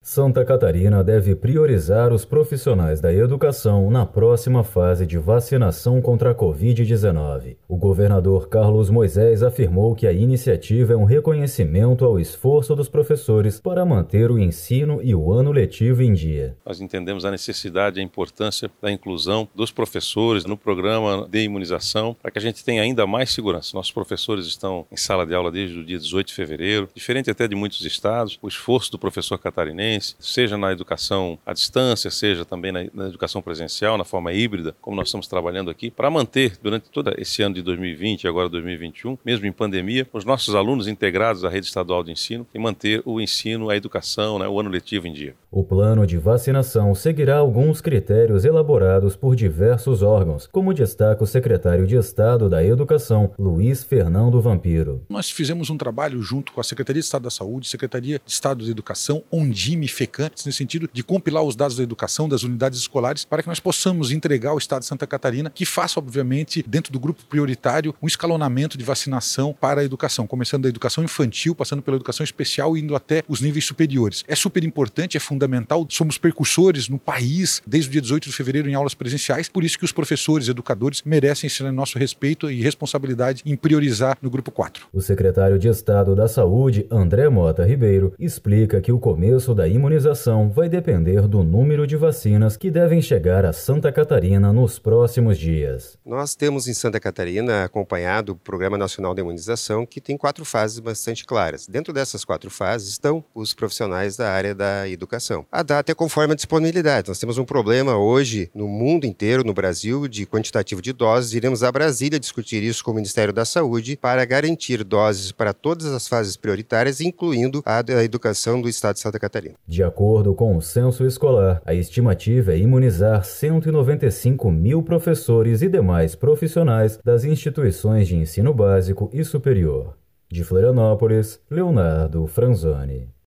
Santa Catarina deve priorizar os profissionais da educação na próxima fase de vacinação contra a Covid-19. O governador Carlos Moisés afirmou que a iniciativa é um reconhecimento ao esforço dos professores para manter o ensino e o ano letivo em dia. Nós entendemos a necessidade e a importância da inclusão dos professores no programa de imunização para que a gente tenha ainda mais segurança. Nossos professores estão em sala de aula desde o dia 18 de fevereiro, diferente até de muitos estados. O esforço do professor catarinense, seja na educação à distância, seja também na educação presencial, na forma híbrida, como nós estamos trabalhando aqui, para manter durante todo esse ano de 2020 e agora 2021, mesmo em pandemia, os nossos alunos integrados à rede estadual de ensino e manter o ensino, a educação, o ano letivo em dia. O plano de vacinação seguirá alguns critérios elaborados por diversos órgãos, como destaca o secretário de Estado da Educação, Luiz Fernando Vampiro. Nós fizemos um trabalho junto com a Secretaria de Estado da Saúde, Secretaria de Estado da Educação, Ondime e FECAM, no sentido de compilar os dados da educação das unidades escolares para que nós possamos entregar ao Estado de Santa Catarina, que faça, obviamente, dentro do grupo prioritário, um escalonamento de vacinação para a educação, começando da educação infantil, passando pela educação especial e indo até os níveis superiores. É super importante, é fundamental, somos percussores no país desde o dia 18 de fevereiro em aulas presenciais, por isso que os professores, educadores merecem esse nosso respeito e responsabilidade em priorizar no grupo 4. O secretário de Estado da Saúde, André Mota Ribeiro, explica que o começo da imunização vai depender do número de vacinas que devem chegar a Santa Catarina nos próximos dias. Nós temos em Santa Catarina acompanhado o Programa Nacional de Imunização, que tem 4 fases bastante claras. Dentro dessas 4 fases estão os profissionais da área da educação. A data é conforme a disponibilidade. Nós temos um problema hoje no mundo inteiro, no Brasil, de quantitativo de doses. Iremos a Brasília discutir isso com o Ministério da Saúde para garantir doses para todas as fases prioritárias, incluindo a da educação do Estado de Santa Catarina. De acordo com o censo escolar, a estimativa é imunizar 195 mil professores e demais profissionais das instituições de ensino básico e superior. De Florianópolis, Leonardo Franzoni.